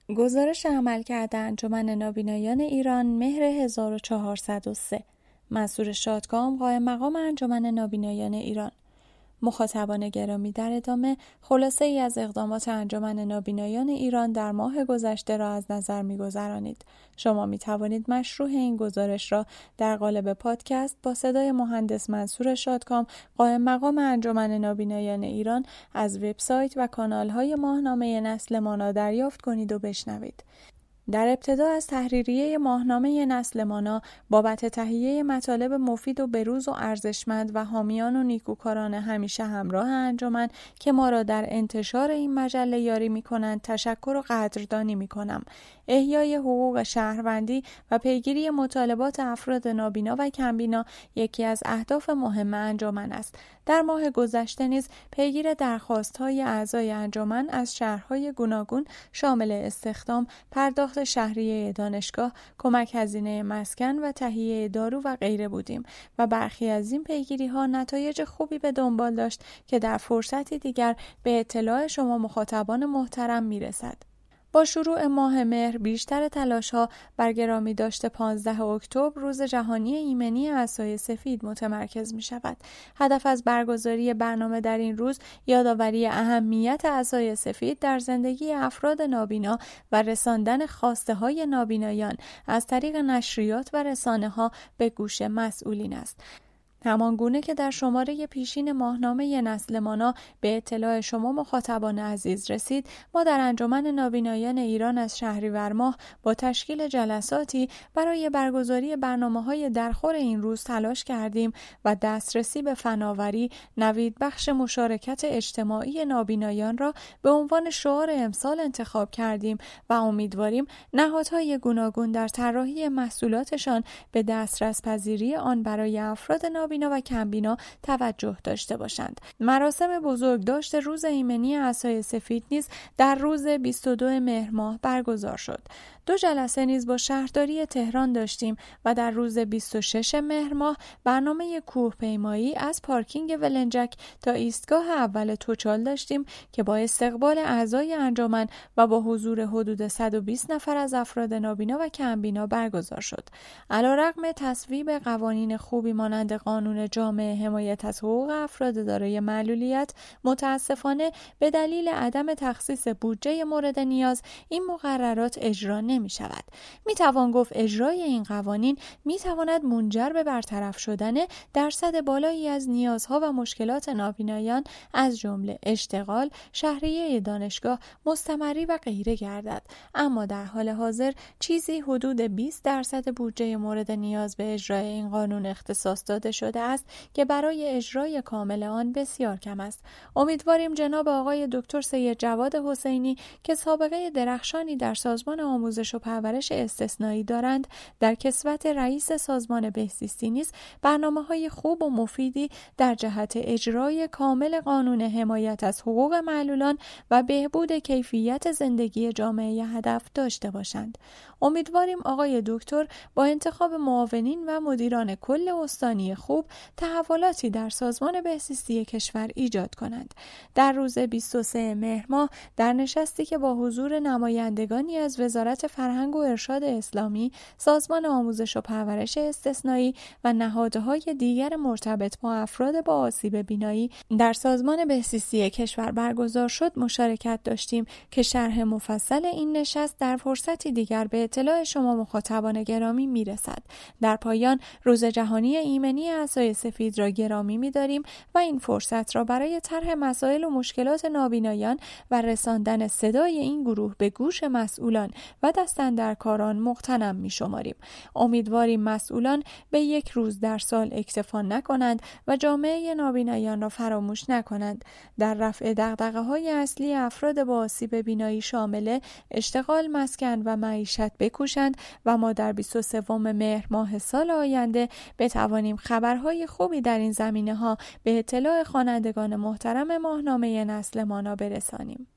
گزارش عملکرد انجمن نابینایان ایران مهر 1403. منصور شادکام، قائم مقام انجمن نابینایان ایران. مخاطبان گرامی، در ادامه خلاصه ای از اقدامات انجمن نابینایان ایران در ماه گذشته را از نظر می‌گذرانید. شما می توانید مشروح این گزارش را در قالب پادکست با صدای مهندس منصور شادکام، قائم مقام انجمن نابینایان ایران، از وبسایت و کانال‌های ماهنامه نسل مانا دریافت کنید و بشنوید. در ابتدا از تحریریه ماهنامه نسل مانا بابت تهیه مطالب مفید و بروز و ارزشمند و حامیان و نیکوکاران همیشه همراه انجمن که ما را در انتشار این مجله یاری می‌کنند تشکر و قدردانی می‌کنم. احیای حقوق شهروندی و پیگیری مطالبات افراد نابینا و کمبینا یکی از اهداف مهم انجمن است. در ماه گذشته نیز پیگیر درخواست‌های اعضای انجمن از شهرهای گوناگون شامل استخدام، پرداخت شهریه دانشگاه، کمک هزینه مسکن و تهیه دارو و غیره بودیم و برخی از این پیگیری‌ها نتایج خوبی به دنبال داشت که در فرصتی دیگر به اطلاع شما مخاطبان محترم میرسد. با شروع ماه مهر بیشتر تلاش‌ها بر گرامی داشته 15 اکتبر روز جهانی ایمنی عصای سفید متمرکز می‌شود. هدف از برگزاری برنامه در این روز یادآوری اهمیت عصای سفید در زندگی افراد نابینا و رساندن خواسته‌های نابینایان از طریق نشریات و رسانه‌ها به گوش مسئولین است. همانگونه که در شماره پیشین ماهنامه نسل مانا به اطلاع شما مخاطبان عزیز رسید، ما در انجمن نابینایان ایران از شهریور ماه با تشکیل جلساتی برای برگزاری برنامه‌های درخور این روز تلاش کردیم و دسترسی به فناوری، نوید بخش مشارکت اجتماعی نابینایان را به عنوان شعار امسال انتخاب کردیم و امیدواریم نهادهای گوناگون در طراحی محصولاتشان به دسترس پذیری آن برای افراد نابینا و کمبینا توجه داشته باشند. مراسم بزرگداشت روز ایمنی عصای سفید نیز در روز 22 مهر ماه برگزار شد. 2 جلسه نیز با شهرداری تهران داشتیم و در روز 26 مهر ماه برنامه کوهپیمایی از پارکینگ ولنجک تا ایستگاه اول توچال داشتیم که با استقبال اعضای انجمن و با حضور حدود 120 نفر از افراد نابینا و کمبینا برگزار شد. علیرغم تصویب قوانین خوبی مانند قانون جامع حمایت از حقوق افراد دارای معلولیت، متاسفانه به دلیل عدم تخصیص بودجه مورد نیاز این مقررات اجرا نمی شود. می توان گفت اجرای این قوانین می تواند منجر به برطرف شدن درصد بالایی از نیازها و مشکلات نابینایان از جمله اشتغال، شهریه دانشگاه، مستمری و غیره گردد. اما در حال حاضر چیزی حدود 20% بودجه مورد نیاز به اجرای این قانون اختصاص داده شده است که برای اجرای کامل آن بسیار کم است. امیدواریم جناب آقای دکتر سید جواد حسینی که سابقه درخشانی در سازمان آموزش و پرورش استثنایی دارند، در کسوت رئیس سازمان بهزیستی نیز برنامه‌های خوب و مفیدی در جهت اجرای کامل قانون حمایت از حقوق معلولان و بهبود کیفیت زندگی جامعه هدف داشته باشند. امیدواریم آقای دکتر با انتخاب معاونین و مدیران کل استانی خوب تحولاتی در سازمان بهزیستی کشور ایجاد کنند. در روز 23 مهر ماه در نشستی که با حضور نمایندگانی از وزارت فرهنگ و ارشاد اسلامی، سازمان آموزش و پرورش استثنایی و نهادهای دیگر مرتبط با افراد با آسیب بینایی در سازمان بهزیستی کشور برگزار شد مشارکت داشتیم که شرح مفصل این نشست در فرصتی دیگر به اطلاع شما مخاطبان گرامی میرسد. در پایان روز جهانی ایمنی عصای سفید را گرامی می‌داریم و این فرصت را برای طرح مسائل و مشکلات نابینایان و رساندن صدای این گروه به گوش مسئولان و دستاندرکاران مغتنم می‌شماریم. امیدواریم مسئولان به یک روز در سال اکتفا نکنند و جامعه نابینایان را فراموش نکنند. در رفع دغدغه‌های اصلی افراد با آسیب بینایی شامل اشتغال، مسکن و معیشت بکوشند و ما در 23 مهر ماه سال آینده بتوانیم خبرهای خوبی در این زمینه‌ها به اطلاع خوانندگان محترم ماهنامه نسل مانا برسانیم.